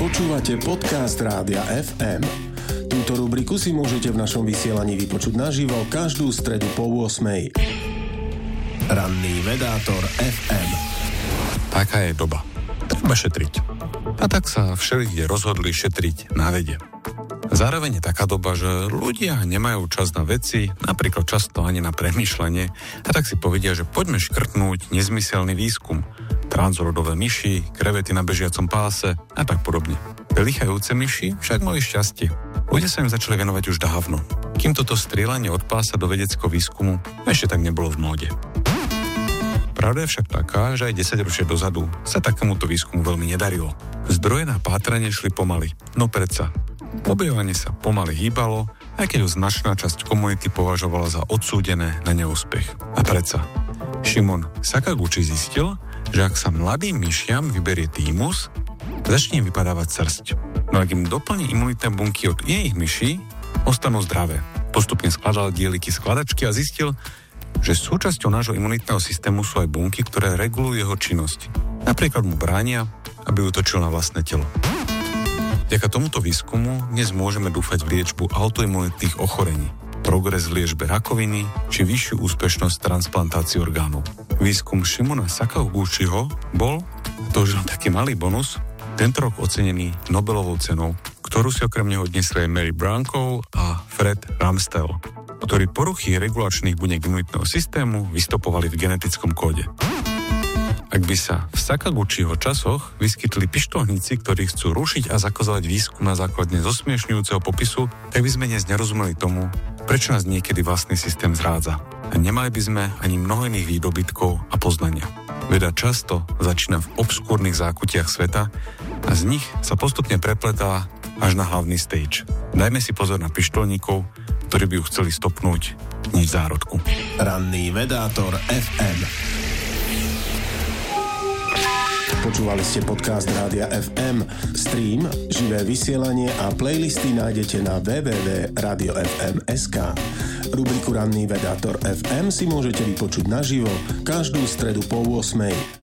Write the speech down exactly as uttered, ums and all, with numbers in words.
Počúvate podcast Rádia ef em. Túto rubriku si môžete v našom vysielaní vypočuť naživo každú stredu po ôsmej. Ranný vedátor ef em. Taká je doba. Treba šetriť. A tak sa všelikde rozhodli šetriť na vede. Zároveň je taká doba, že ľudia nemajú čas na veci, napríklad často ani na premýšľanie, a tak si povedia, že poďme škrtnúť nezmyselný výskum. Transrodové myši, krevety na bežiacom páse a tak podobne. Pelichajúce myši však mali šťastie. Ľudia sa im začali venovať už dávno, kým toto strieľanie od pása do vedeckého výskumu ešte tak nebolo v móde. Pravda je však taká, že aj desaťročie dozadu sa takémuto výskumu veľmi nedarilo. Zdroje na pátranie šli pomaly, no predsa. Objavovanie sa pomaly hýbalo, aj keď ho značná časť komunity považovala za odsúdené na neúspech. A predsa, Šimon Sakaguchi zistil, že ak sa mladým myšiam vyberie týmus, začne im vypadávať srsť. No ak im doplní imunitné bunky od iných myší, ostanú zdravé. Postupne skladal dieliky skladačky a zistil, že súčasťou nášho imunitného systému sú aj bunky, ktoré regulujú jeho činnosť. Napríklad mu bránia, aby útočil na vlastné telo. Vďaka tomuto výskumu dnes môžeme dúfať v liečbu autoimunitných ochorení, progres v liečbe rakoviny či vyššiu úspešnosť transplantácií orgánov. Výskum Šimona Sakaguchiho bol, to už len taký malý bonus, tento rok ocenený Nobelovou cenou, ktorú si okrem neho odnesli aj Mary Brankow a Fred Ramstel, ktorí poruchy regulačných buniek imunitného systému vystopovali v genetickom kóde. Ak by sa v Sakaguchiho časoch vyskytli pištoľníci, ktorí chcú rušiť a zakazovať výskum na základe zosmiešňujúceho popisu, tak by sme dnes nerozumeli tomu, prečo nás niekedy vlastný systém zrádza. A nemali by sme ani mnoho iných výdobytkov a poznania. Veda často začína v obskúrnych zákutiach sveta a z nich sa postupne prepletá až na hlavný stage. Dajme si pozor na pištoľníkov, ktorí by ju chceli stopnúť nič v zárodku. Ranný vedátor ef em. Počúvali ste podcast Rádia ef em. Stream, živé vysielanie a playlisty nájdete na w w w bodka radio ef em bodka es ká. Rubriku Ranný vedátor ef em si môžete vypočuť naživo každú stredu po ôsmej.